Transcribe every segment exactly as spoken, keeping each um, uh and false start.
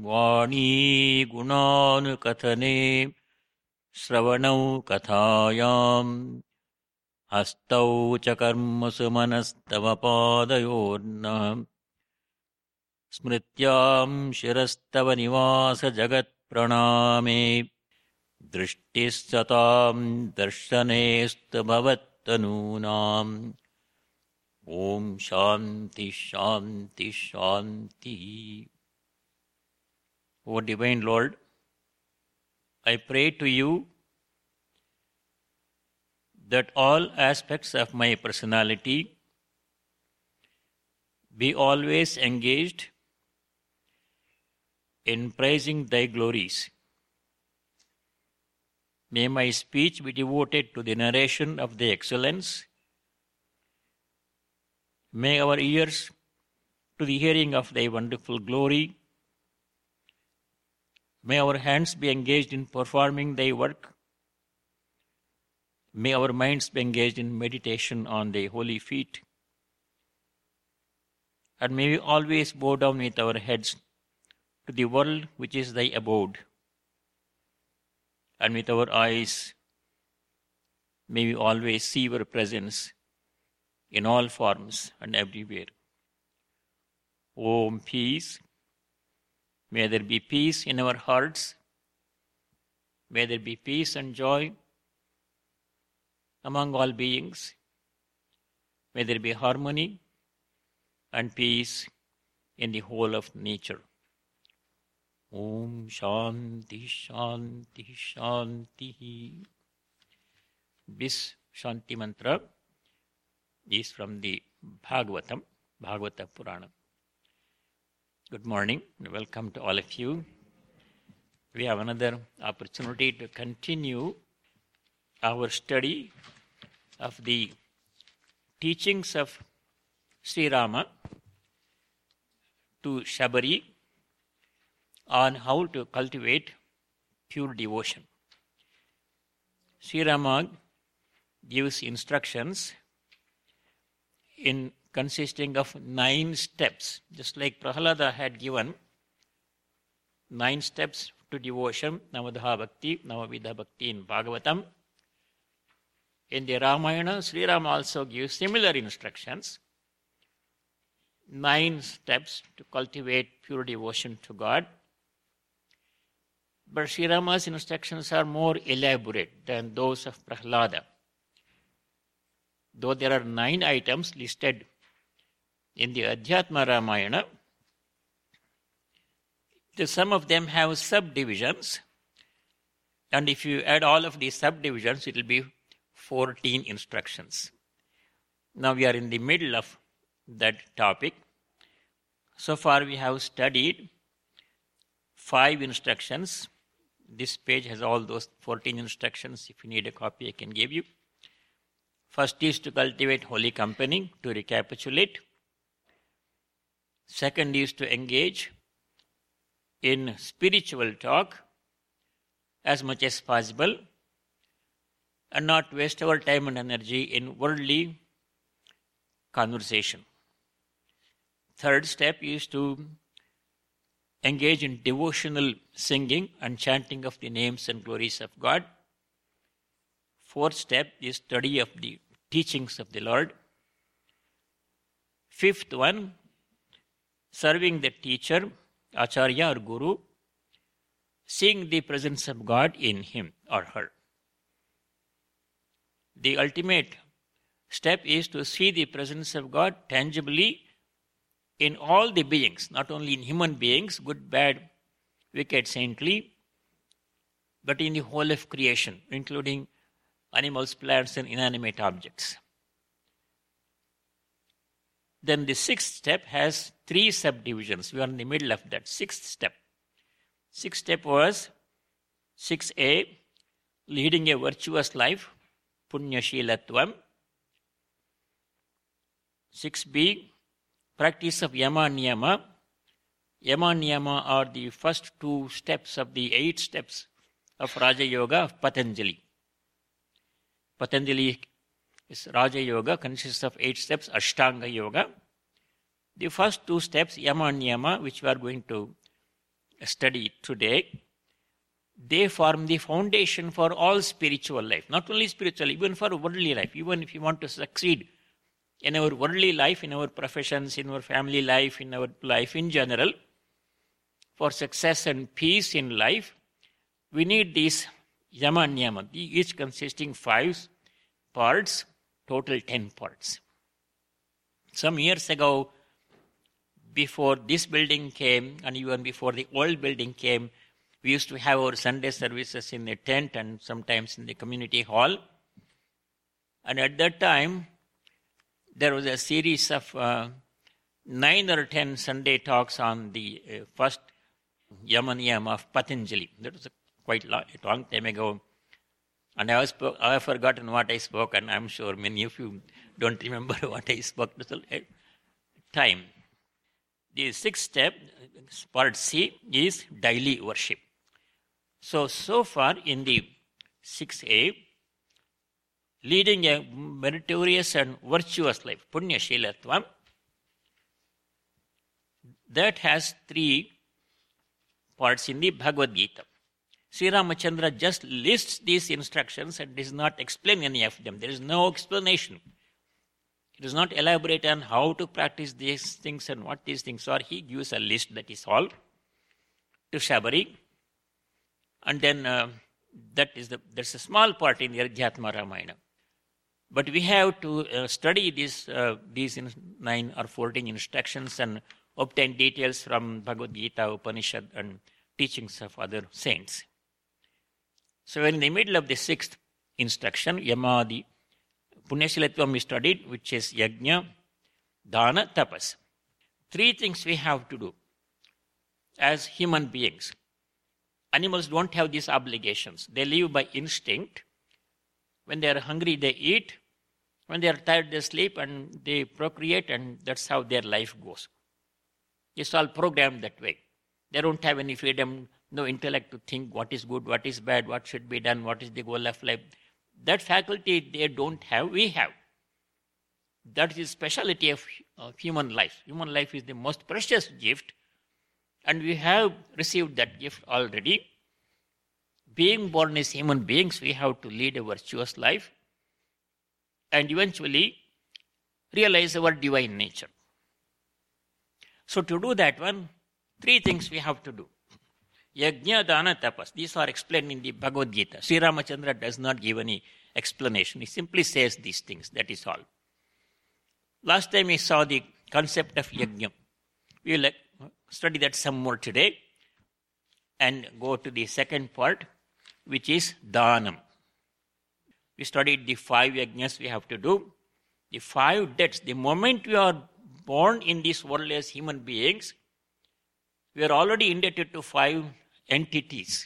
वाणी गुणानुकथने श्रवणौ कथायाम् हस्तौ च कर्मसु मनस्तव पादयोर्नः स्मृत्यां शिरस्तव निवास जगत्प्रणामे दृष्टिः सतां दर्शनेस्तु भवत्तनूनाम् ॐ शान्ति शान्ति शान्ति. O Divine Lord, I pray to you that all aspects of my personality be always engaged in praising thy glories. May my speech be devoted to the narration of thy excellence. May our ears to the hearing of thy wonderful glory. May our hands be engaged in performing thy work. May our minds be engaged in meditation on thy holy feet. And may we always bow down with our heads to the world which is thy abode. And with our eyes, may we always see your presence in all forms and everywhere. Om peace. May there be peace in our hearts. May there be peace and joy among all beings. May there be harmony and peace in the whole of nature. Om Shanti Shanti Shanti. This Shanti mantra is from the Bhagavatam, Bhagavata Purana. Good morning and welcome to all of you. We have another opportunity to continue our study of the teachings of Sri Rama to Shabari on how to cultivate pure devotion. Sri Rama gives instructions in consisting of nine steps, just like Prahalada had given nine steps to devotion, Navadha Bhakti, Navavidha Bhakti in Bhagavatam. In the Ramayana, Sri Rama also gives similar instructions, nine steps to cultivate pure devotion to God. But Sri Rama's instructions are more elaborate than those of Prahalada. Though there are nine items listed in the Adhyatma Ramayana, some of them have subdivisions, and if you add all of these subdivisions, it will be fourteen instructions. Now we are in the middle of that topic. So far we have studied five instructions. This page has all those fourteen instructions. If you need a copy, I can give you. First is to cultivate holy company, to recapitulate. Second is to engage in spiritual talk as much as possible and not waste our time and energy in worldly conversation. Third step is to engage in devotional singing and chanting of the names and glories of God. Fourth step is study of the teachings of the Lord. Fifth one, serving the teacher, Acharya or Guru, seeing the presence of God in him or her. The ultimate step is to see the presence of God tangibly in all the beings, not only in human beings, good, bad, wicked, saintly, but in the whole of creation, including animals, plants, and inanimate objects. Then the sixth step has three subdivisions. We are in the middle of that sixth step. Sixth step was six A, leading a virtuous life, Punya Shilatvam. six B, practice of Yama Niyama. Yama Niyama are the first two steps of the eight steps of Raja Yoga of Patanjali. Patanjali is Raja Yoga, consists of eight steps, Ashtanga Yoga. The first two steps, Yama Niyama, which we are going to study today, they form the foundation for all spiritual life. Not only spiritual, even for worldly life. Even if you want to succeed in our worldly life, in our professions, in our family life, in our life in general, for success and peace in life, we need these yama and niyama, each consisting five parts, total ten parts. Some years ago, before this building came, and even before the old building came, we used to have our Sunday services in a tent and sometimes in the community hall. And at that time, there was a series of uh, nine or ten Sunday talks on the uh, first Yamaniyam of Patanjali. That was a quite long, a long time ago. And I, was, I have forgotten what I spoke, and I'm sure many of you don't remember what I spoke at the time. The sixth step, part C, is daily worship. So, so far in the six A, leading a meritorious and virtuous life, Punya Shilatvam, that has three parts in the Bhagavad Gita. Sri Ramachandra just lists these instructions and does not explain any of them. There is no explanation. He does not elaborate on how to practice these things and what these things are. He gives a list, that is all, to Shabari. And then uh, that is the there's a small part in the Adhyatma Ramayana. But we have to uh, study these, uh, these in nine or fourteen instructions and obtain details from Bhagavad Gita, Upanishad, and teachings of other saints. So in the middle of the sixth instruction, Yamadi, Punyashilatvam we studied, which is Yajna, Dana, Tapas. Three things we have to do as human beings. Animals don't have these obligations. They live by instinct. When they are hungry, they eat. When they are tired, they sleep and they procreate, and that's how their life goes. It's all programmed that way. They don't have any freedom, no intellect to think what is good, what is bad, what should be done, what is the goal of life. That faculty they don't have, we have. That is the speciality of, of human life. Human life is the most precious gift, and we have received that gift already. Being born as human beings, we have to lead a virtuous life and eventually realize our divine nature. So to do that one, three things we have to do. Yajna, Dana, Tapas. These are explained in the Bhagavad Gita. Sri Ramachandra does not give any explanation. He simply says these things. That is all. Last time we saw the concept of Yajna. We will study that some more today and go to the second part, which is Dhanam. We studied the five Yajnas we have to do. The five debts. The moment we are born in this world as human beings, we are already indebted to five entities.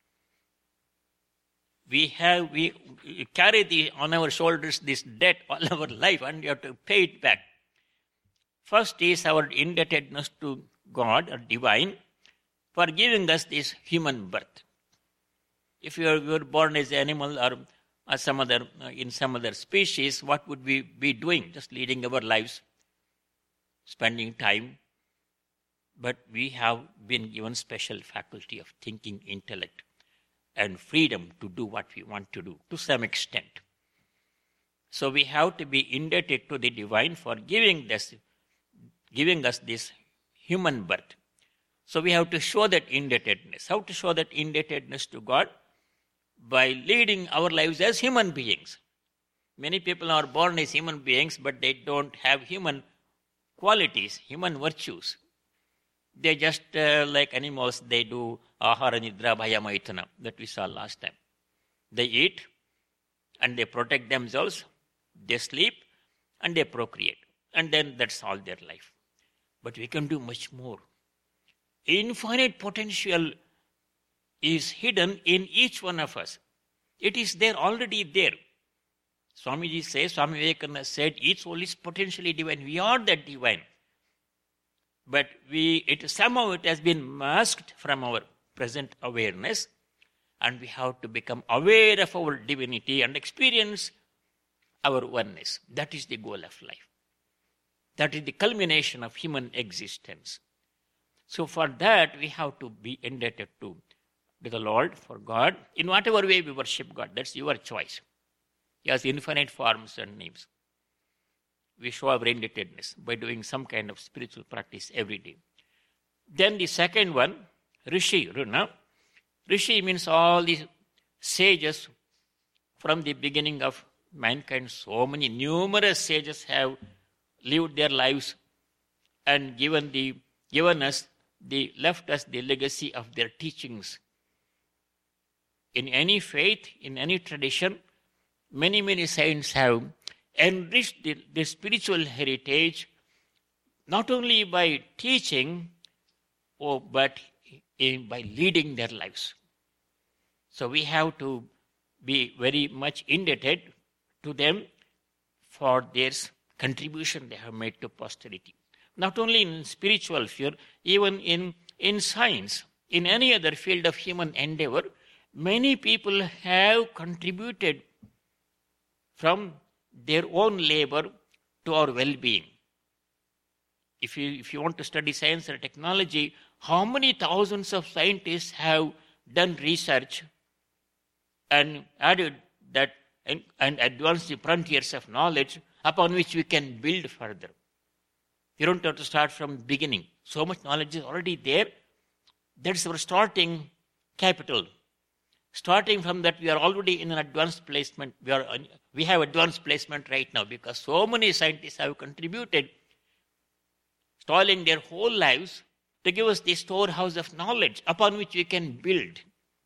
We have, we carry the, on our shoulders this debt all our life, and we have to pay it back. First is our indebtedness to God or divine for giving us this human birth. If you were born as an animal or, or some other, uh, in some other species, what would we be doing? Just leading our lives, spending time. But we have been given special faculty of thinking, intellect, and freedom to do what we want to do, to some extent. So we have to be indebted to the divine for giving this, giving us this human birth. So we have to show that indebtedness. How to show that indebtedness to God? By leading our lives as human beings. Many people are born as human beings, but they don't have human qualities, human virtues. They just, uh, like animals, they do ahara nidra bhaya maithana, that we saw last time. They eat, and they protect themselves, they sleep, and they procreate. And then that's all their life. But we can do much more. Infinite potential is hidden in each one of us. It is there, already there. Swamiji says, Swami Vivekananda said, each soul is potentially divine. We are that divine. But we, it somehow it has been masked from our present awareness, and we have to become aware of our divinity and experience our oneness. That is the goal of life. That is the culmination of human existence. So for that, we have to be indebted to, to the Lord, for God, in whatever way we worship God. That's your choice. He has infinite forms and names. We show our indebtedness by doing some kind of spiritual practice every day. Then the second one, Rishi, Runa. Rishi means all the sages from the beginning of mankind. So many numerous sages have lived their lives and given the given us the left us the legacy of their teachings. In any faith, in any tradition, many, many saints have enriched the, the spiritual heritage not only by teaching, oh, but in, by leading their lives. So we have to be very much indebted to them for their contribution they have made to posterity. Not only in spiritual sphere, even in, in science, in any other field of human endeavor, many people have contributed from their own labor to our well-being. If you, if you want to study science and technology, how many thousands of scientists have done research and added that and, and advanced the frontiers of knowledge upon which we can build further. You don't have to start from the beginning. So much knowledge is already there. That's our starting capital. Starting from that, we are already in an advanced placement. We, are, we have advanced placement right now because so many scientists have contributed, toiling their whole lives to give us the storehouse of knowledge upon which we can build.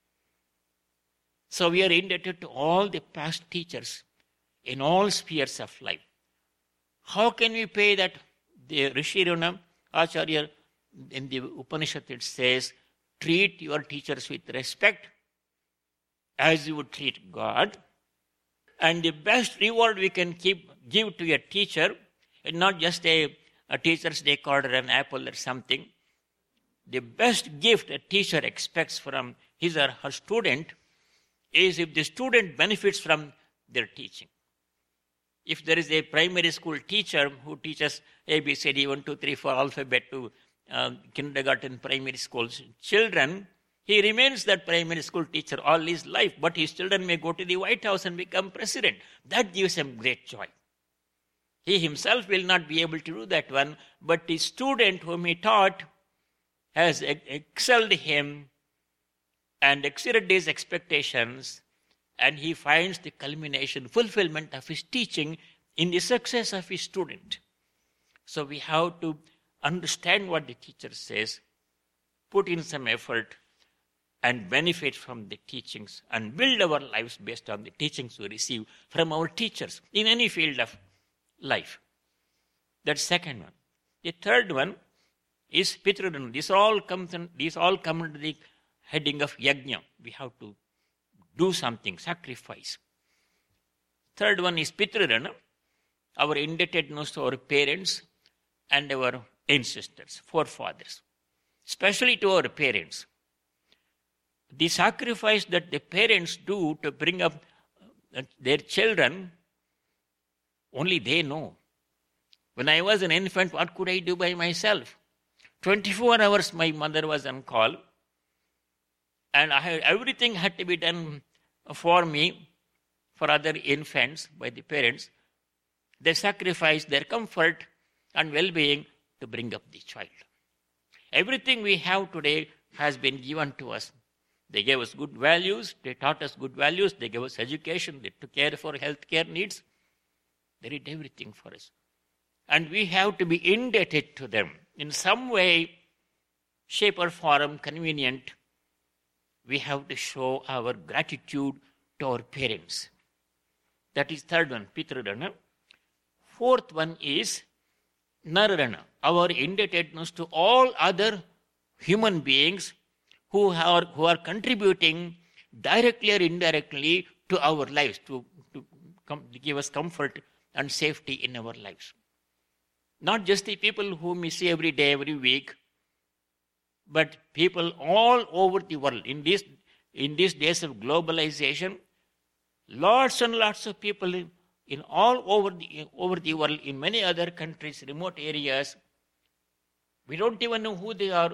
So we are indebted to all the past teachers in all spheres of life. How can we pay that? The Rishi Runa Acharya in the Upanishad it says, treat your teachers with respect as you would treat God. And the best reward we can keep, give to a teacher, and not just a, a teacher's day card or an apple or something. The best gift a teacher expects from his or her student is if the student benefits from their teaching. If there is a primary school teacher who teaches A B C D, one, two, three, four alphabet to uh, kindergarten, primary school children, he remains that primary school teacher all his life, but his children may go to the White House and become president. That gives him great joy. He himself will not be able to do that one, but the student whom he taught has excelled him and exceeded his expectations, and he finds the culmination, fulfillment of his teaching in the success of his student. So we have to understand what the teacher says, put in some effort, and benefit from the teachings, and build our lives based on the teachings we receive from our teachers in any field of life. That's second one. The third one is Pitrudana. These all come, these all come under the heading of yajna. We have to do something, sacrifice. Third one is Pitrudana, our indebtedness to our parents and our ancestors, forefathers, especially to our parents. The sacrifice that the parents do to bring up their children, only they know. When I was an infant, what could I do by myself? twenty-four hours my mother was on call, and I had, everything had to be done for me, for other infants, by the parents. They sacrificed their comfort and well-being to bring up the child. Everything we have today has been given to us. They gave us good values, they taught us good values, they gave us education, they took care for healthcare needs. They did everything for us. And we have to be indebted to them in some way, shape or form, convenient. We have to show our gratitude to our parents. That is third one, Pitrudana. Fourth one is Narudana, our indebtedness to all other human beings who are, who are contributing directly or indirectly to our lives, to, to, com- to give us comfort and safety in our lives. Not just the people whom we see every day, every week, but people all over the world. In this, in these days of globalization, lots and lots of people in, in all over the, over the world, in many other countries, remote areas, we don't even know who they are,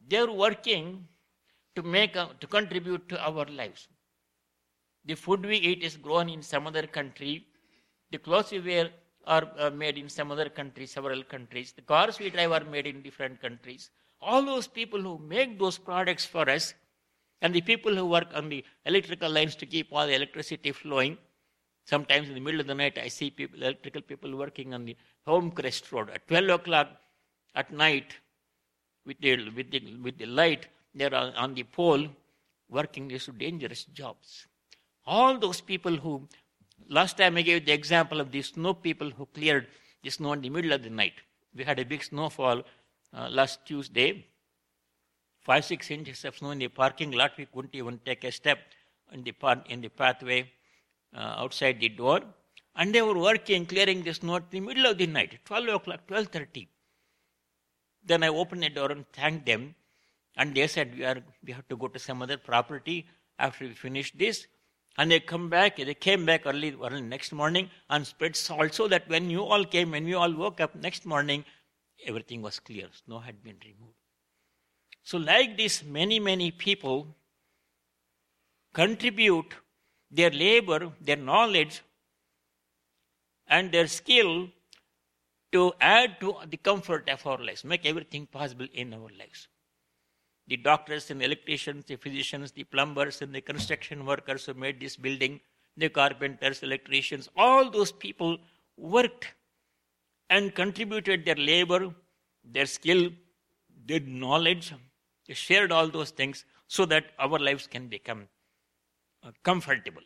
they're working to make a, to contribute to our lives. The food we eat is grown in some other country. The clothes we wear are uh, made in some other country, several countries. The cars we drive are made in different countries. All those people who make those products for us, and the people who work on the electrical lines to keep all the electricity flowing. Sometimes in the middle of the night, I see people, electrical people working on the Homecrest Road at twelve o'clock at night with the, with the, with the light. They're on the pole working these dangerous jobs. All those people who, last time I gave the example of the snow people who cleared the snow in the middle of the night. We had a big snowfall uh, last Tuesday. Five, six inches of snow in the parking lot. We couldn't even take a step in the, path, in the pathway uh, outside the door. And they were working, clearing the snow in the middle of the night, twelve o'clock, twelve thirty. Then I opened the door and thanked them. And they said, we, are, we have to go to some other property after we finish this. And they come back, they came back early, early next morning and spread salt so that when you all came, when we all woke up next morning, everything was clear. Snow had been removed. So like this, many, many people contribute their labor, their knowledge, and their skill to add to the comfort of our lives, make everything possible in our lives. The doctors and the electricians, the physicians, the plumbers and the construction workers who made this building, the carpenters, electricians, all those people worked and contributed their labor, their skill, their knowledge. They shared all those things so that our lives can become uh, comfortable.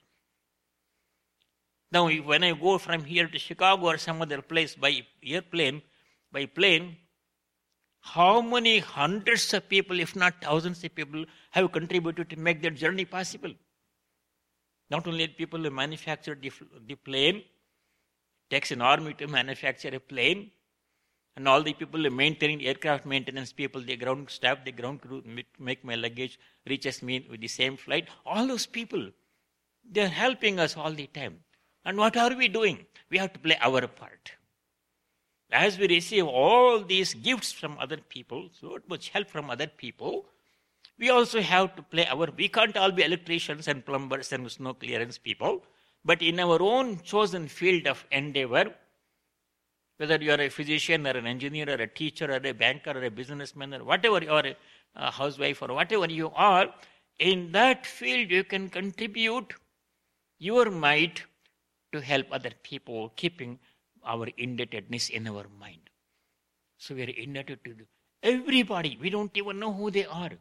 Now, when I go from here to Chicago or some other place by airplane, by plane, how many hundreds of people, if not thousands of people, have contributed to make that journey possible? Not only people who manufacture the, the plane, it takes an army to manufacture a plane, and all the people who maintaining aircraft maintenance people, the ground staff, the ground crew, make my luggage reaches me with the same flight. All those people, they're helping us all the time. And what are we doing? We have to play our part. As we receive all these gifts from other people, so much help from other people, we also have to play our, we can't all be electricians and plumbers and snow clearance people, but in our own chosen field of endeavor, whether you are a physician or an engineer or a teacher or a banker or a businessman or whatever you are, a housewife or whatever you are, in that field you can contribute your might to help other people, keeping our indebtedness in our mind. So we are indebted to everybody. We don't even know who they are.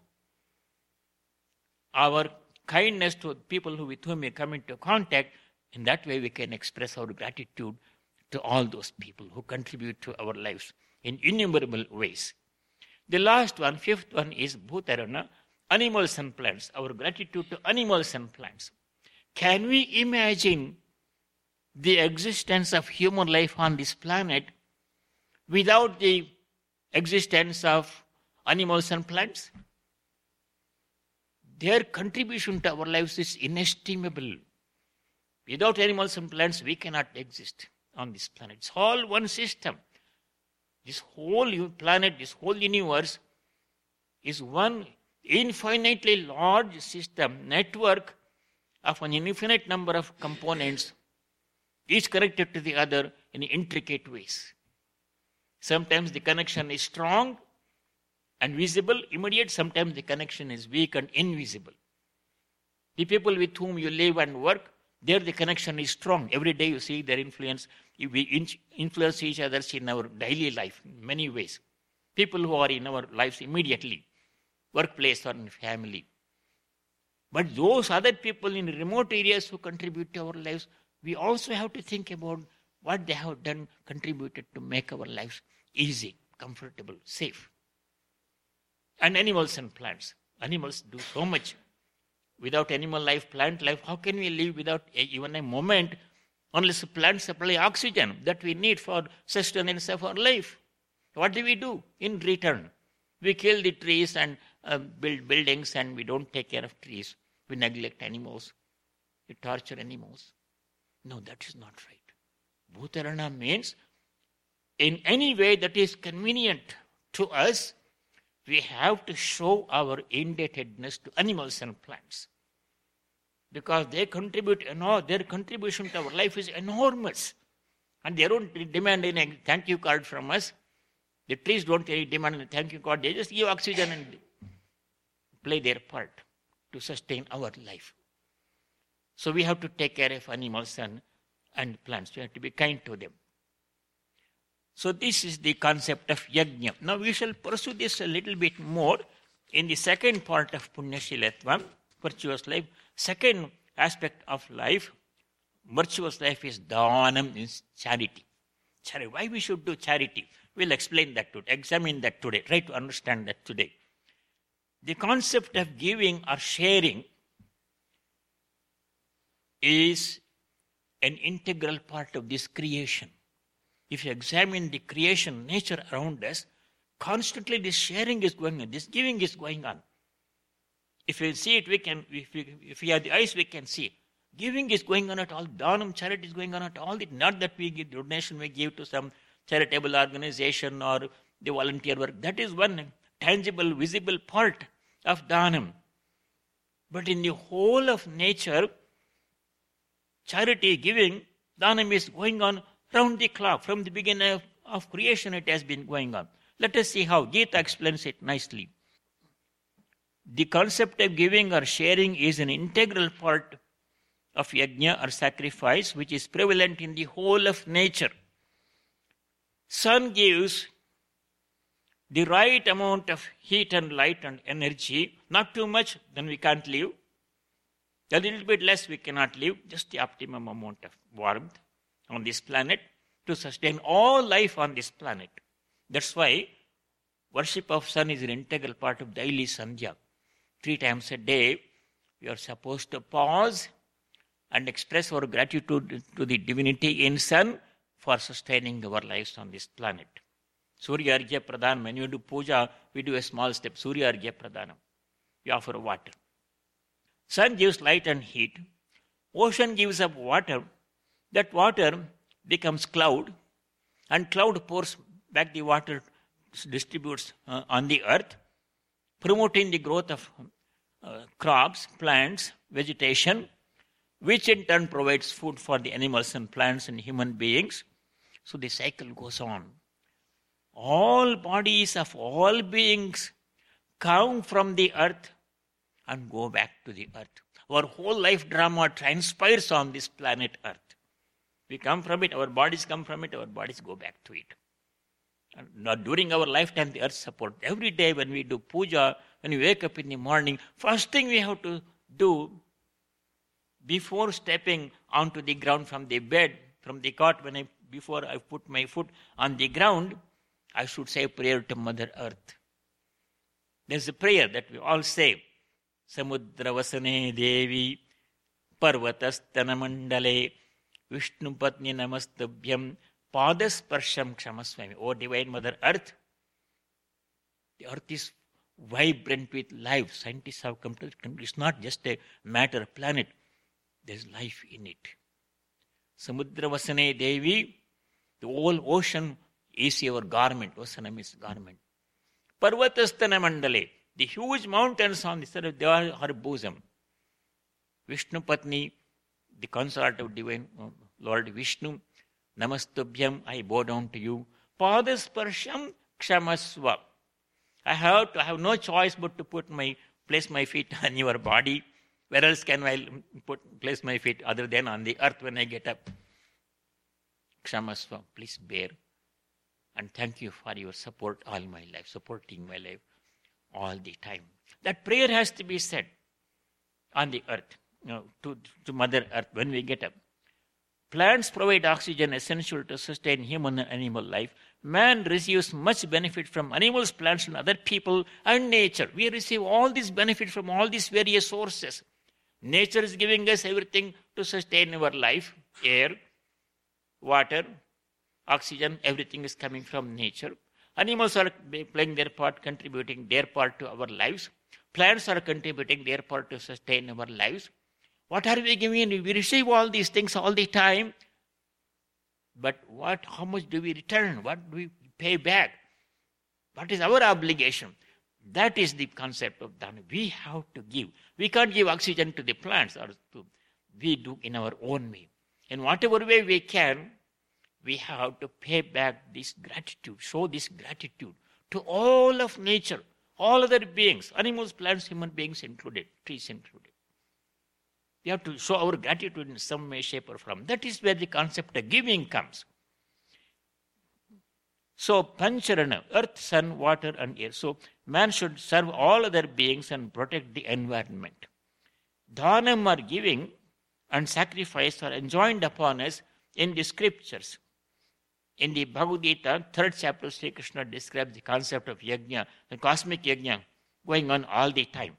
Our kindness to people who, with whom we come into contact, in that way we can express our gratitude to all those people who contribute to our lives in innumerable ways. The last one, fifth one, is Bhutarana, animals and plants, our gratitude to animals and plants. Can we imagine the existence of human life on this planet without the existence of animals and plants? Their contribution to our lives is inestimable. Without animals and plants, we cannot exist on this planet. It's all one system. This whole planet, this whole universe is one infinitely large system, network of an infinite number of components, each connected to the other in intricate ways. Sometimes the connection is strong and visible, immediate. Sometimes the connection is weak and invisible. The people with whom you live and work, there the connection is strong. Every day you see their influence. We influence each other in our daily life in many ways. People who are in our lives immediately, workplace or in family. But those other people in remote areas who contribute to our lives, we also have to think about what they have done, contributed to make our lives easy, comfortable, safe. And animals and plants. Animals do so much. Without animal life, plant life, how can we live without a, even a moment unless plants supply oxygen that we need for sustenance of our life? What do we do in return? We kill the trees and uh, build buildings, and we don't take care of trees. We neglect animals. We torture animals. No, that is not right. Bhutarana means in any way that is convenient to us, we have to show our indebtedness to animals and plants. Because they contribute, you know, their contribution to our life is enormous. And they don't demand any thank you card from us. The trees don't demand any thank you card. They just give oxygen and play their part to sustain our life. So we have to take care of animals and, and plants. We have to be kind to them. So this is the concept of yajna. Now we shall pursue this a little bit more in the second part of Punyashilatvam, virtuous life. Second aspect of life, virtuous life, is dhanam, is charity. Charity. Why we should do charity? We'll explain that today, examine that today, try to understand that today. The concept of giving or sharing is an integral part of this creation. If you examine the creation, nature around us, constantly this sharing is going on, this giving is going on. If we see it, we can, if we, if we have the eyes, we can see it. Giving is going on at all, dhanam, charity is going on at all. Not that we give donation, we give to some charitable organization or the volunteer work. That is one tangible, visible part of dhanam. But in the whole of nature, charity, giving, dhanam is going on round the clock. From the beginning of, of creation, it has been going on. Let us see how Gita explains it nicely. The concept of giving or sharing is an integral part of yajna or sacrifice, which is prevalent in the whole of nature. Sun gives the right amount of heat and light and energy, not too much, then we can't live. A little bit less, we cannot live, just the optimum amount of warmth on this planet to sustain all life on this planet. That's why worship of sun is an integral part of daily sandhya. Three times a day, we are supposed to pause and express our gratitude to the divinity in sun for sustaining our lives on this planet. Surya Argya Pradhanam. When you do puja, we do a small step. Surya Argya Pradhanam. We offer water. Sun gives light and heat. Ocean gives up water. That water becomes cloud. And cloud pours back the water, distributes uh, on the earth, promoting the growth of uh, crops, plants, vegetation, which in turn provides food for the animals and plants and human beings. So the cycle goes on. All bodies of all beings come from the earth and go back to the earth. Our whole life drama transpires on this planet earth. We come from it, our bodies come from it, our bodies go back to it. And now during our lifetime, the earth supports. Every day when we do puja, when we wake up in the morning, first thing we have to do before stepping onto the ground from the bed, from the cot, when I before I put my foot on the ground, I should say a prayer to Mother Earth. There's a prayer that we all say. Samudra vasane devi parvatastana mandale Vishnu patni namastabhyam padasparsham kshamaswami. O Divine Mother Earth, the earth is vibrant with life. Scientists have come to it. It's not just a matter of planet. There's life in it. Samudra vasane devi, the whole ocean is your garment. Vasanam is garment. Parvatastana mandale, the huge mountains on the earth, they are her bosom. Vishnu patni, the consort of divine Lord Vishnu, Namastubhyam, I bow down to you. Padasparsham kshamasva. I have to I have no choice but to put my place my feet on your body. Where else can I put place my feet other than on the earth when I get up? Kshamasva, please bear. And thank you for your support all my life, supporting my life all the time. That prayer has to be said on the earth, you know, to, to Mother Earth when we get up. Plants provide oxygen essential to sustain human and animal life. Man receives much benefit from animals, plants, and other people and nature. We receive all this benefit from all these various sources. Nature is giving us everything to sustain our life. Air, water, oxygen, everything is coming from nature. Animals are playing their part, contributing their part to our lives. Plants are contributing their part to sustain our lives. What are we giving? We receive all these things all the time. But what? How much do we return? What do we pay back? What is our obligation? That is the concept of dana. We have to give. We can't give oxygen to the plants, or to, we do in our own way. In whatever way we can, we have to pay back this gratitude, show this gratitude to all of nature, all other beings, animals, plants, human beings included, trees included. We have to show our gratitude in some way, shape, or form. That is where the concept of giving comes. So, Pancharana, earth, sun, water, and air. So, man should serve all other beings and protect the environment. Dhanam, or giving, and sacrifice are enjoined upon us in the scriptures. In the Bhagavad Gita, third chapter, Sri Krishna describes the concept of yajna, the cosmic yajna, going on all the time.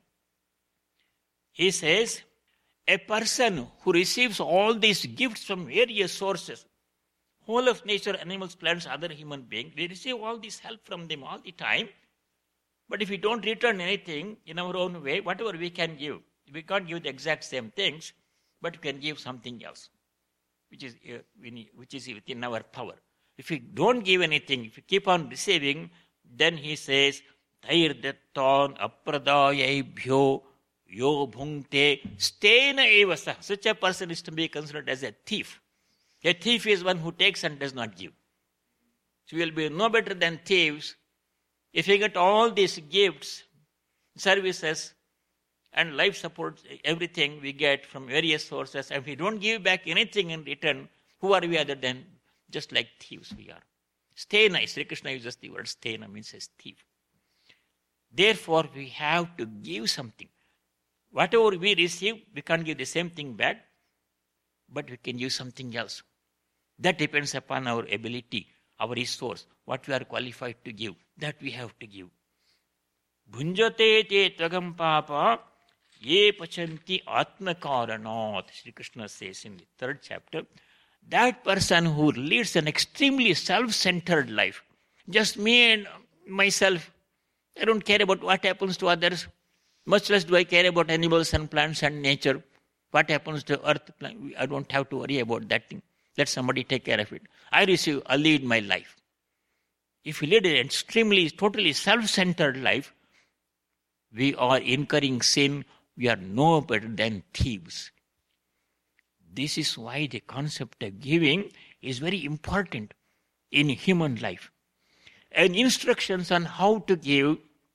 He says, a person who receives all these gifts from various sources, whole of nature, animals, plants, other human beings, we receive all this help from them all the time. But if we don't return anything in our own way, whatever we can give, we can't give the exact same things, but we can give something else, which is, uh, which is within our power. If we don't give anything, if we keep on receiving, then he says, Tair dattan apradayebhyo yo bhungte stena evasa. Such a person is to be considered as a thief. A thief is one who takes and does not give. So we will be no better than thieves if we get all these gifts, services, and life support, everything we get from various sources, and if we don't give back anything in return, who are we other than just like thieves we are? Stena, Sri Krishna uses the word stena, means as thief. Therefore, we have to give something. Whatever we receive, we can't give the same thing back, but we can give something else. That depends upon our ability, our resource, what we are qualified to give. That we have to give. Bhunjate te tvagam papa ye pachanti atmakaranat. Sri Krishna says in the third chapter, that person who leads an extremely self-centered life, just me and myself, I don't care about what happens to others, much less do I care about animals and plants and nature. What happens to earth, I don't have to worry about that thing. Let somebody take care of it. I receive, I lead my life. If we lead an extremely, totally self-centered life, we are incurring sin. We are no better than thieves. This is why the concept of giving is very important in human life. And instructions on how to give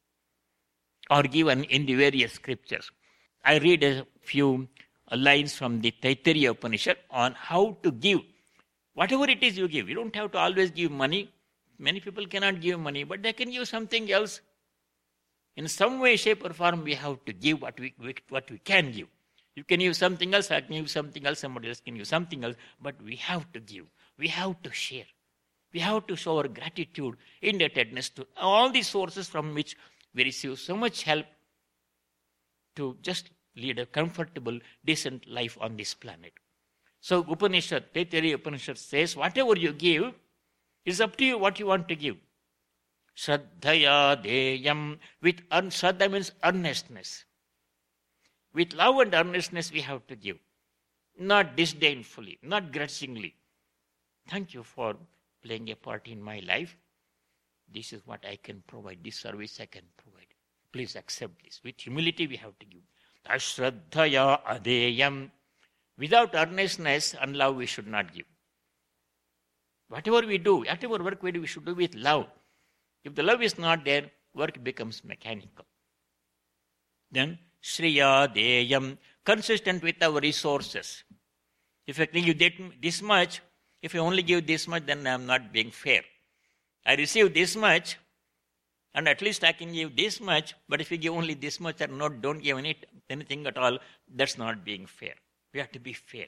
are given in the various scriptures. I read a few lines from the Taittiriya Upanishad on how to give. Whatever it is you give, you don't have to always give money. Many people cannot give money, but they can give something else. In some way, shape, or form, we have to give what we, what we can give. You can give something else, I can give something else, somebody else can give something else, but we have to give. We have to share. We have to show our gratitude, indebtedness to all the sources from which we receive so much help to just lead a comfortable, decent life on this planet. So Upanishad, Taittiriya Upanishad says, whatever you give, it's up to you what you want to give. Shraddhaya deyam, with un- Shraddha means earnestness. With love and earnestness we have to give. Not disdainfully, not grudgingly. Thank you for playing a part in my life. This is what I can provide. This service I can provide. Please accept this. With humility we have to give. Ashraddhaya adeyam. Without earnestness and love we should not give. Whatever we do, whatever work we do, we should do with love. If the love is not there, work becomes mechanical. Then, Shriya deyam, consistent with our resources. If I can give this much, if I only give this much, then I am not being fair. I receive this much, and at least I can give this much, but if you give only this much or not, don't give any, anything at all, that's not being fair. We have to be fair.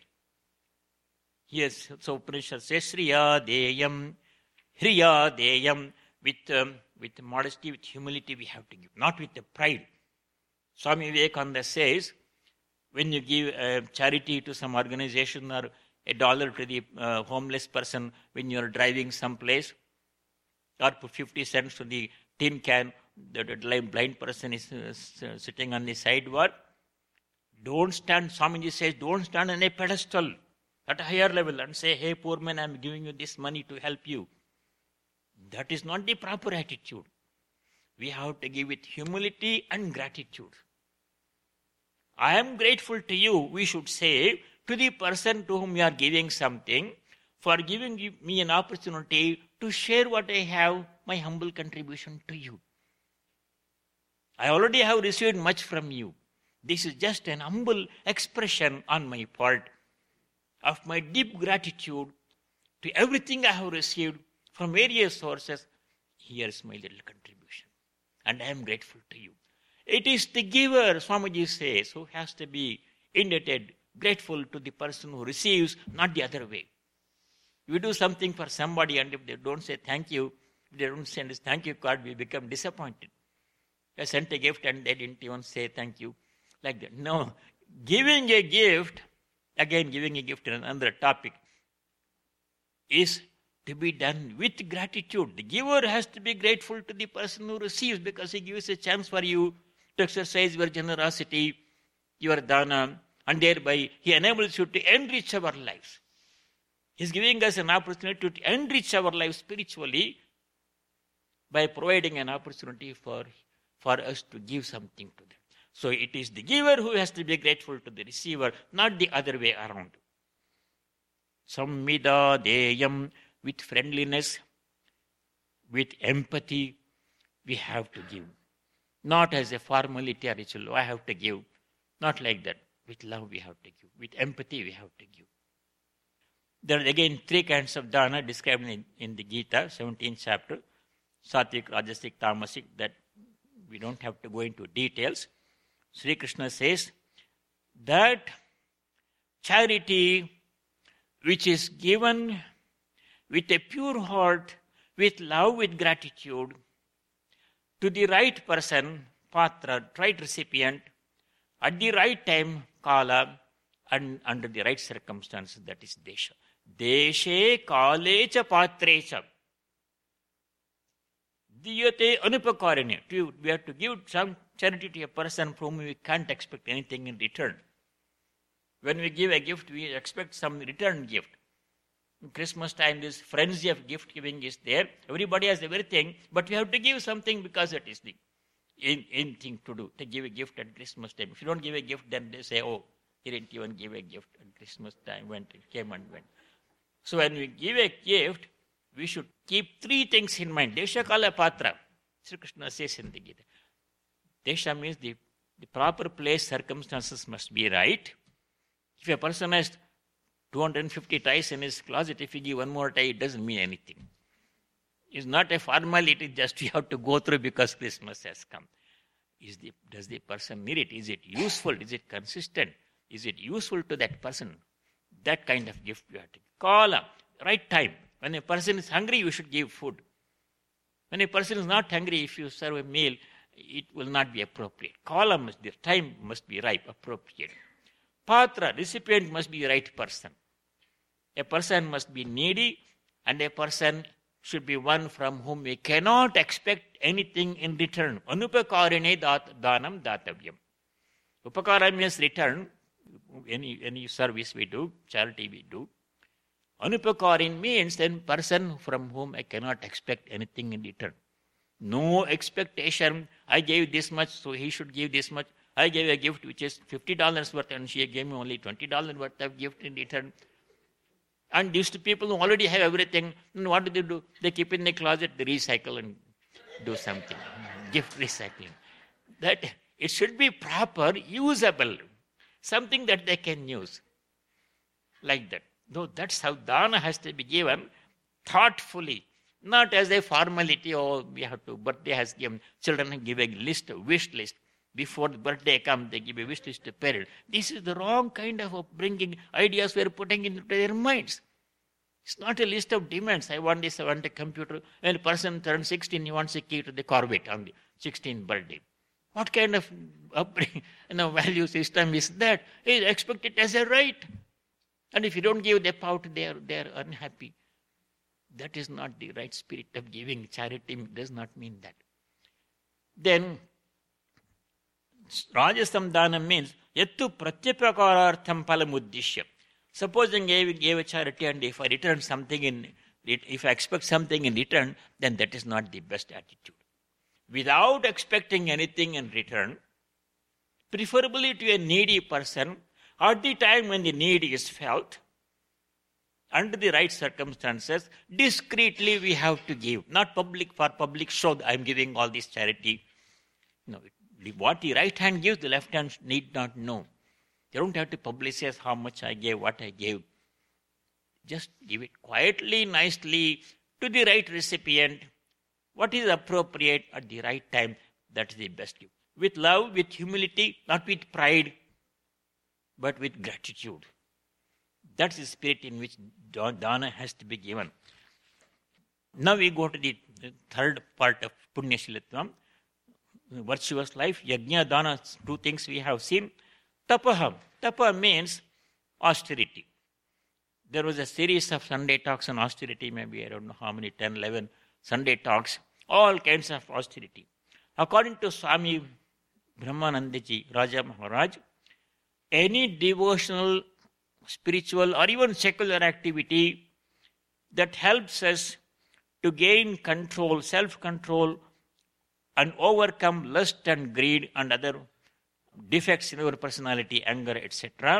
Yes, so Upanishad says, Shriya deyam, Hriya deyam, with, um, with modesty, with humility we have to give, not with the pride. Swami Vivekananda says, when you give uh, charity to some organization or a dollar to the uh, homeless person when you are driving someplace, or put fifty cents to the tin can, the blind person is uh, sitting on the sidewalk, don't stand, Swamiji says, don't stand on a pedestal at a higher level and say, hey poor man, I am giving you this money to help you. That is not the proper attitude. We have to give with humility and gratitude. I am grateful to you, we should say, to the person to whom you are giving something, for giving me an opportunity to share what I have, my humble contribution to you. I already have received much from you. This is just an humble expression on my part of my deep gratitude to everything I have received from various sources. Here is my little contribution. And I am grateful to you. It is the giver, Swamiji says, who has to be indebted, grateful to the person who receives, not the other way. We do something for somebody, and if they don't say thank you, if they don't send us thank you card, we become disappointed. I sent a gift and they didn't even say thank you. Like that. No. Giving a gift, again giving a gift in another topic, is to be done with gratitude. The giver has to be grateful to the person who receives, because he gives a chance for you to exercise your generosity, your dana, and thereby he enables you to enrich our lives. He's giving us an opportunity to enrich our lives spiritually by providing an opportunity for, for us to give something to them. So it is the giver who has to be grateful to the receiver, not the other way around. Sammida deyam, with friendliness, with empathy, we have to give. Not as a formality or ritual, I have to give. Not like that. With love we have to give. With empathy we have to give. There are again three kinds of dana described in, in the Gita, seventeenth chapter. Satvik, Rajasic, Tamasic, that we don't have to go into details. Sri Krishna says that charity which is given with a pure heart, with love, with gratitude, to the right person, patra, right recipient, at the right time, kala, and under the right circumstances, that is desha. Deshe kale cha patre cha. Diyate anupakarane. We have to give some charity to a person from whom we can't expect anything in return. When we give a gift, we expect some return gift. In Christmas time, this frenzy of gift giving is there. Everybody has everything, but we have to give something because it is the in, in thing to do, to give a gift at Christmas time. If you don't give a gift, then they say, oh, he didn't even give a gift at Christmas time, went, it came and went. So when we give a gift, we should keep three things in mind. Desha kala patra. Sri Krishna says in the Gita. Desha means the, the proper place, circumstances must be right. If a person has two hundred fifty ties in his closet, if you give one more tie, it doesn't mean anything. It's not a formality, just you have to go through because Christmas has come. Is the, does the person need it? Is it useful? Is it consistent? Is it useful to that person? That kind of gift you have to give. Kala, right time. When a person is hungry, you should give food. When a person is not hungry, if you serve a meal, it will not be appropriate. Kala must be, time must be right, appropriate. Patra, recipient must be the right person. A person must be needy, and a person should be one from whom we cannot expect anything in return. Anupakarine danam datavyam. Upakara means return. Any, any service we do, charity we do. Anupakarin means then person from whom I cannot expect anything in return. No expectation. I gave this much, so he should give this much. I gave a gift which is fifty dollars worth, and she gave me only twenty dollars worth of gift in return. And these two people who already have everything, what do they do? They keep in the closet, they recycle and do something. Gift recycling. That it should be proper, usable. Something that they can use. Like that. Though that's how dana has to be given thoughtfully. Not as a formality, or we have to, birthday has given, children give a list, a wish list. Before the birthday comes, they give a wish list to parents. This is the wrong kind of bringing ideas we are putting into their minds. It's not a list of demands. I want this, I want a computer. When a person turns sixteen, he wants a key to the Corvette on the sixteenth birthday. What kind of upbringing, you know, value system is that? They expect it as a right. And if you don't give, they pout, they are, they are unhappy. That is not the right spirit of giving. Charity does not mean that. Then, Rajasam dana means yattu pratyaprakarartham palamuddishya. Supposing I gave a charity and if I return something in, if I expect something in return, then that is not the best attitude. without expecting anything in return, preferably to a needy person, at the time when the need is felt, under the right circumstances, discreetly we have to give. Not public for public show, I am giving all this charity. No, what the right hand gives, the left hand need not know. You don't have to publicize how much I gave, what I gave. Just give it quietly, nicely, to the right recipient. What is appropriate at the right time, that is the best gift. With love, with humility, not with pride, but with gratitude. That's the spirit in which dana has to be given. Now we go to the third part of Punyashilatvam, virtuous life. Yajna, dana, two things we have seen. Tapaha. Tapa means austerity. There was a series of Sunday talks on austerity, maybe I don't know how many, ten, eleven Sunday talks, all kinds of austerity. According to Swami Brahmanandaji, Raja Maharaj, any devotional, spiritual or even secular activity that helps us to gain control, self-control and overcome lust and greed and other defects in our personality, anger, et cetera,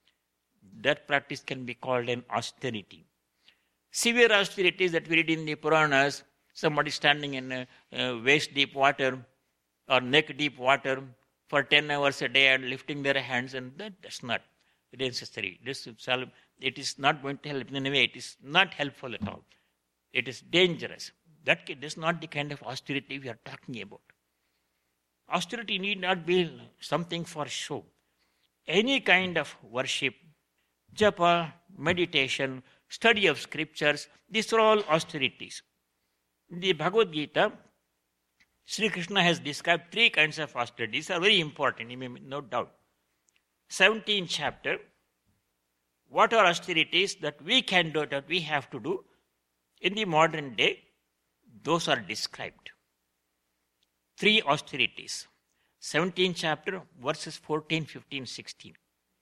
that practice can be called an austerity. Severe austerities that we read in the Puranas, somebody standing in uh, uh, waist-deep water or neck-deep water for ten hours a day and lifting their hands, and that, that's not necessary. This, it is not going to help in a way. It is not helpful at all. It is dangerous. That is not the kind of austerity we are talking about. Austerity need not be something for show. Any kind of worship, japa, meditation, study of scriptures, these are all austerities. In the Bhagavad Gita, Sri Krishna has described three kinds of austerities. These are very important, you may no doubt. seventeenth chapter, what are austerities that we can do, that we have to do in the modern day? Those are described. Three austerities. seventeenth chapter, verses fourteen, fifteen, sixteen.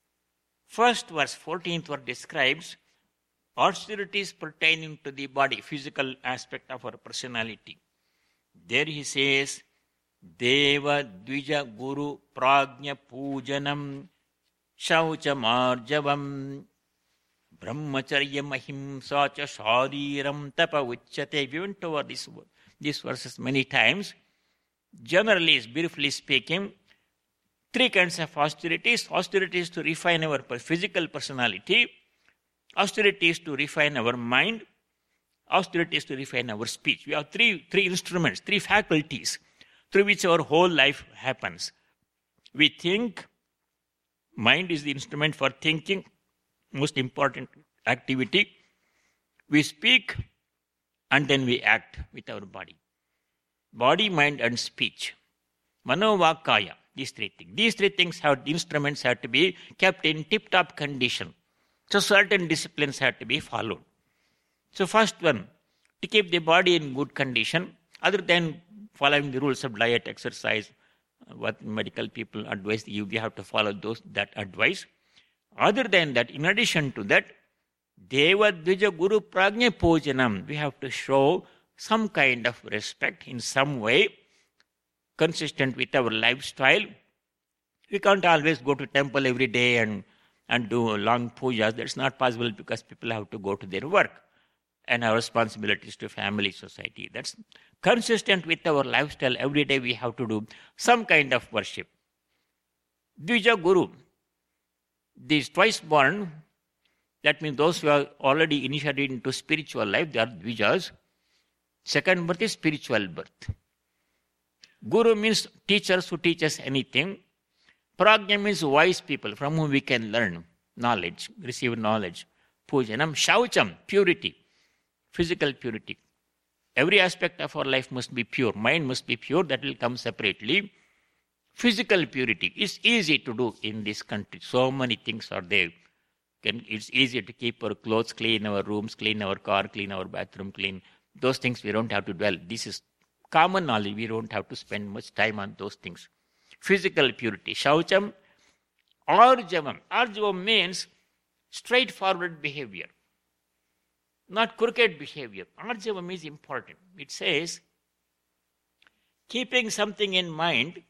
First verse, fourteenth verse describes austerities pertaining to the body, physical aspect of our personality. There he says, Deva Dvija Guru Prajna Pujanam Shaucha Marjavam Brahmacharya Mahimsa Cha Shariram Tapa Uchate. We went over this, these verses many times. Generally, briefly speaking, three kinds of austerities. Austerities to refine our physical personality. Austerities to refine our mind. Austerities to refine our speech. We have three, three instruments, three faculties through which our whole life happens. We think. Mind is the instrument for thinking, most important activity. We speak and then we act with our body. Body, mind and speech. Mano, Vak, Kaya. These three things. These three things have, the instruments have to be kept in tip-top condition. So certain disciplines have to be followed. So first one, to keep the body in good condition, other than following the rules of diet, exercise, what medical people advise you, we have to follow those that advice. Other than that, in addition to that, Deva Dvija Guru Prajna Pujanam, we have to show some kind of respect in some way, consistent with our lifestyle. We can't always go to temple every day and, and do long pujas. That's not possible because people have to go to their work and our responsibilities to family, society. That's consistent with our lifestyle. Every day we have to do some kind of worship. Dvija Guru, these twice born, that means those who are already initiated into spiritual life, they are Dvijas. Second birth is spiritual birth. Guru means teachers who teach us anything. Prajna means wise people from whom we can learn knowledge, receive knowledge. Pujanam, Shaucham, purity, physical purity. Every aspect of our life must be pure. Mind must be pure, that will come separately. Physical purity is easy to do in this country. So many things are there. It's easy to keep our clothes clean, our rooms clean, our car clean, our bathroom clean. Those things we don't have to dwell. This is common knowledge. We don't have to spend much time on those things. Physical purity. Shaucham, Arjavam. Arjavam means straightforward behavior, not crooked behavior. Arjavam is important. It says, keeping something in mind,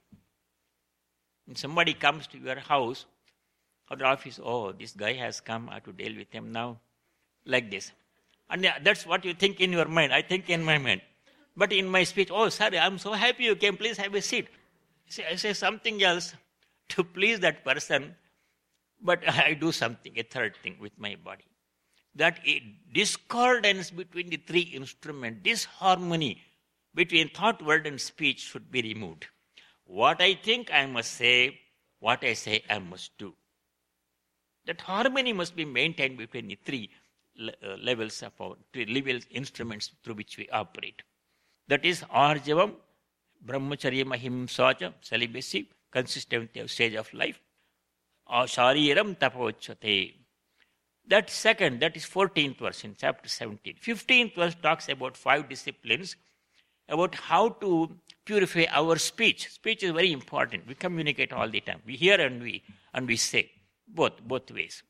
when somebody comes to your house or the office, oh, this guy has come, I have to deal with him now, like this. And that's what you think in your mind. I think in my mind. But in my speech, oh, sorry, I'm so happy you came, please have a seat. See, I say something else to please that person, but I do something, a third thing with my body. That discordance between the three instruments, disharmony between thought, word and speech should be removed. What I think I must say, what I say I must do. That harmony must be maintained between the three uh, levels of our, three levels, instruments through which we operate. That is Arjavam, Brahmacharya Ahimsa, celibacy, consistent stage of life. Shariram Tapochate. That second, that is fourteenth verse in chapter seventeen. fifteenth verse talks about five disciplines, about how to purify our speech. Speech is very important. We communicate all the time. We hear and we and we say. Both, both ways.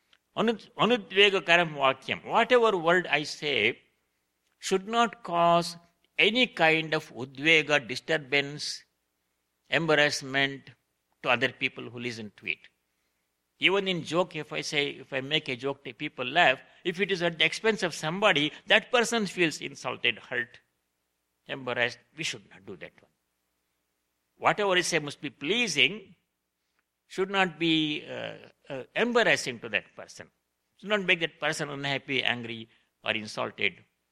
Anudvega karam vakyam. Whatever word I say should not cause any kind of udvega, disturbance, embarrassment to other people who listen to it. Even in joke, if I say, if I make a joke, people laugh. If it is at the expense of somebody, that person feels insulted, hurt, embarrassed. We should not do that one. Whatever I say must be pleasing, should not be uh, uh, embarrassing to that person. Should not make that person unhappy, angry, or insulted.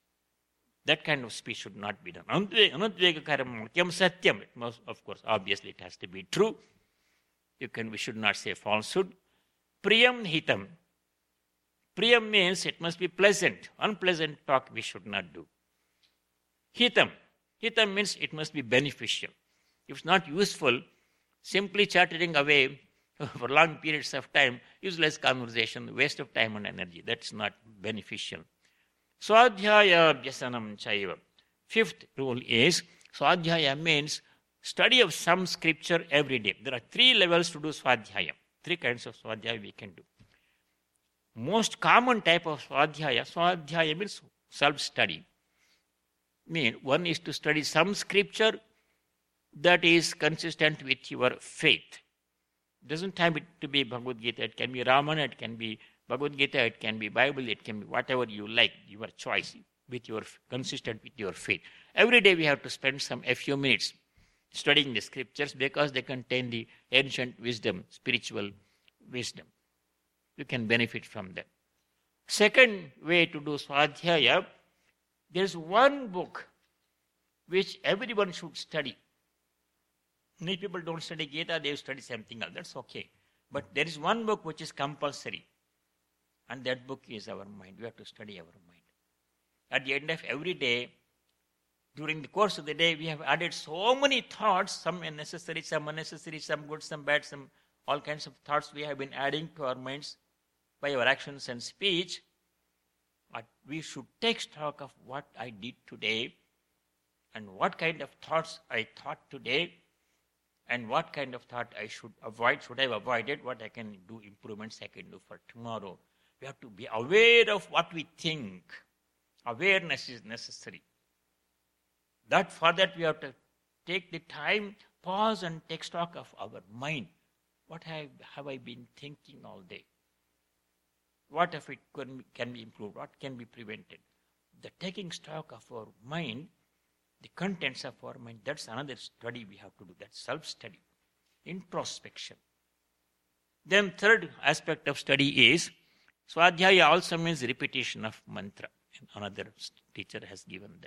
That kind of speech should not be done. Anudvega karam vakyam satyam. It must, of course, obviously it has to be true. You can, we should not say falsehood. Priyam hitam. Priyam means it must be pleasant. Unpleasant talk we should not do. Hitam. Hitam means it must be beneficial. If it's not useful, simply chattering away for long periods of time, useless conversation, waste of time and energy. That's not beneficial. Swadhyaya abhyasanam chaiva. Fifth rule is, Swadhyaya means study of some scripture every day. There are three levels to do Swadhyaya. Three kinds of Swadhyaya we can do. Most common type of Swadhyaya, Swadhyaya means self-study. Mean one is to study some scripture that is consistent with your faith. It doesn't have it to be Bhagavad Gita. It can be Ramana, it can be Bhagavad Gita, it can be Bible, it can be whatever you like, your choice, with your consistent with your faith. Every day we have to spend some a few minutes studying the scriptures because they contain the ancient wisdom, spiritual wisdom. You can benefit from that. Second way to do Swadhyaya, there is one book which everyone should study. Many people don't study Gita, they study something else. That's okay. But there is one book which is compulsory. And that book is our mind. We have to study our mind. At the end of every day, during the course of the day, we have added so many thoughts, some necessary, some unnecessary, some good, some bad, some all kinds of thoughts we have been adding to our minds by our actions and speech. But we should take stock of what I did today and what kind of thoughts I thought today and what kind of thought I should avoid, should I have avoided, what I can do, improvements I can do for tomorrow. We have to be aware of what we think. Awareness is necessary. That for that we have to take the time, pause and take stock of our mind. What have, have I been thinking all day? What if it can, can be improved? What can be prevented? The taking stock of our mind, the contents of our mind, that's another study we have to do. That's self-study, introspection. Then third aspect of study is, Swadhyaya also means repetition of mantra. Another teacher has given that.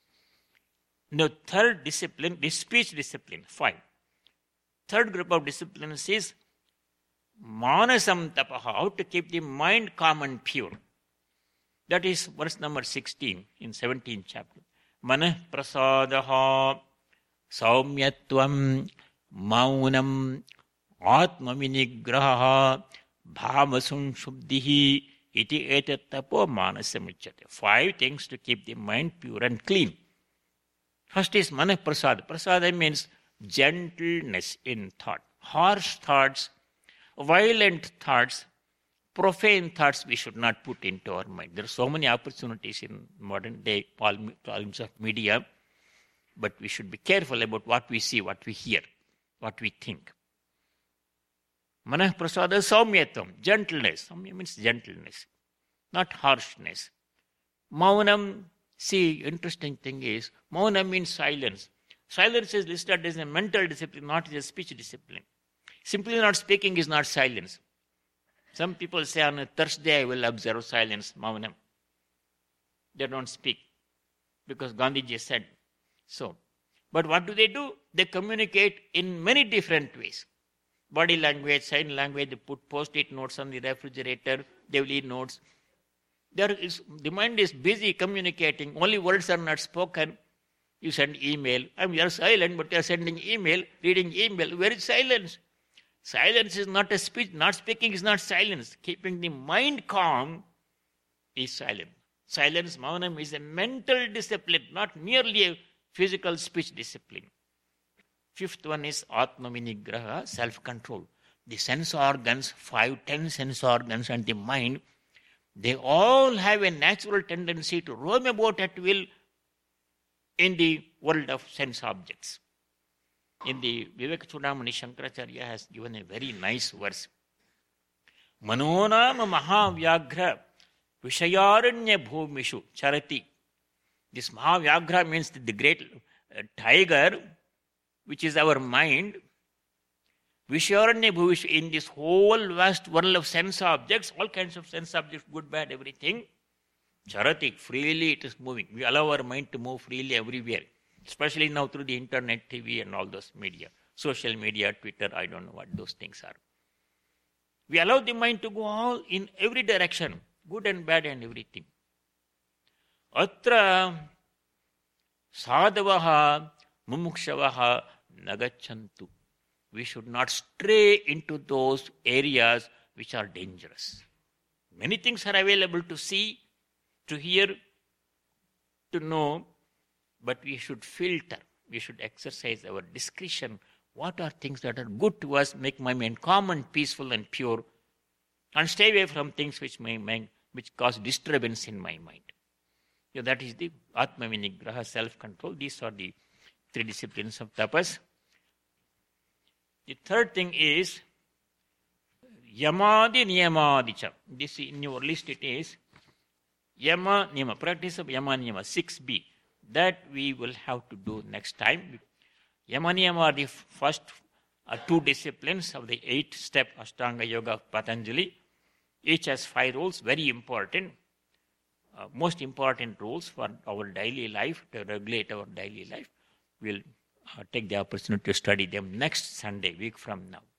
Now third discipline, the speech discipline, five. Third group of disciplines is Manasam tapaha, how to keep the mind calm and pure. That is verse number sixteen in seventeenth chapter. Manah prasadaha saumyatvam maunam atma vinigraha bhavasun shubdihi iti etat tapo manasam uchyate. Five things to keep the mind pure and clean. First is manah prasada. Prasada means gentleness in thought. Harsh thoughts, violent thoughts, profane thoughts we should not put into our mind. There are so many opportunities in modern day problems of media But we should be careful about what we see, what we hear, what we think. Manah prasada saumyatam, gentleness. Saumya means gentleness, not harshness. Maunam, see, interesting thing is, maunam means silence. Silence is listed as a mental discipline, not as a speech discipline. Simply not speaking is not silence. Some people say on a Thursday I will observe silence, maunam. They don't speak because Gandhiji said so. But what do they do? They communicate in many different ways. Body language, sign language, they put post-it notes on the refrigerator, they will leave notes. There is, the mind is busy communicating, only words are not spoken. You send email, I mean, you are silent, but you are sending email, reading email. Where is silence? Silence is not a speech, not speaking is not silence. Keeping the mind calm is silence. Silence, maunam, is a mental discipline, not merely a physical speech discipline. Fifth one is Atma Vinigraha, self-control. The sense organs, five, ten sense organs and the mind, they all have a natural tendency to roam about at will in the world of sense objects. In the Vivekachudamani, Shankaracharya has given a very nice verse. Manonam Mahavyagra Vishayaranya Bhumishu Charati. This Mahavyagra means the great uh, tiger, which is our mind. Vishayaranya Bhumishu, in this whole vast world of sense objects, all kinds of sense objects, good, bad, everything. Charati, freely it is moving. We allow our mind to move freely everywhere. Especially now through the internet, T V and all those media. Social media, Twitter, I don't know what those things are. We allow the mind to go all in every direction. Good and bad and everything. Atra sadavaha mumukshavaha nagachantu. We should not stray into those areas which are dangerous. Many things are available to see, to hear, to know, but we should filter. We should exercise our discretion. What are things that are good to us, make my mind calm and peaceful and pure, and stay away from things which may make, which cause disturbance in my mind. So that is the Atma Vinigraha, self-control. These are the three disciplines of tapas. The third thing is Yamadi Niyamadicha. This in your list it is Yama Niyama, practice of Yama Niyama, six B. That we will have to do next time. Yama Niyama are the first uh, two disciplines of the eight-step Ashtanga Yoga of Patanjali. Each has five rules, very important. Uh, most important rules for our daily life, to regulate our daily life. We'll uh, take the opportunity to study them next Sunday, week from now.